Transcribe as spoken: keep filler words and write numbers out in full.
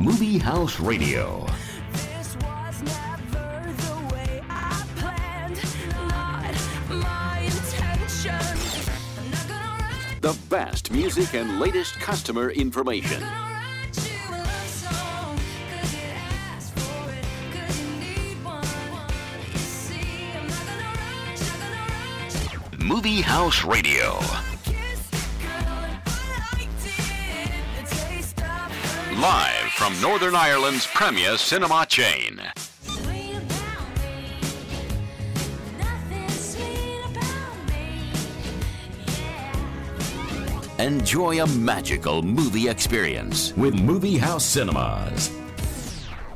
Movie House Radio. This was never the way I planned, not my intention. I'm not gonna write, The best music and latest customer information. gonna write you a love song, 'cause you asked for it, 'cause you need one. You see, I'm not gonna write, not gonna write you Movie House Radio. a kiss, girl, I liked it, the taste of her. Live from Northern Ireland's premier cinema chain. Sweet about me, nothing sweet about me, yeah. Enjoy a magical movie experience with Movie House Cinemas.